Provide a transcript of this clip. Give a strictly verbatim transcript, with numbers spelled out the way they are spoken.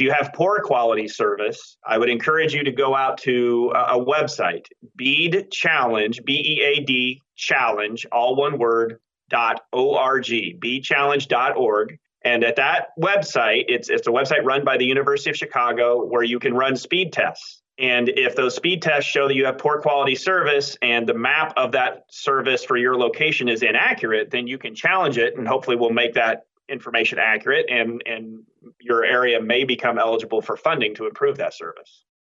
if you have poor quality service, I would encourage you to go out to a, a website, BEAD Challenge, B E A D Challenge, all one word, dot org, bead challenge dot org. And at that website, it's it's a website run by the University of Chicago where you can run speed tests. And if those speed tests show that you have poor quality service and the map of that service for your location is inaccurate, then you can challenge it, and hopefully we'll make that information accurate, and, and your area may become eligible for funding to improve that service.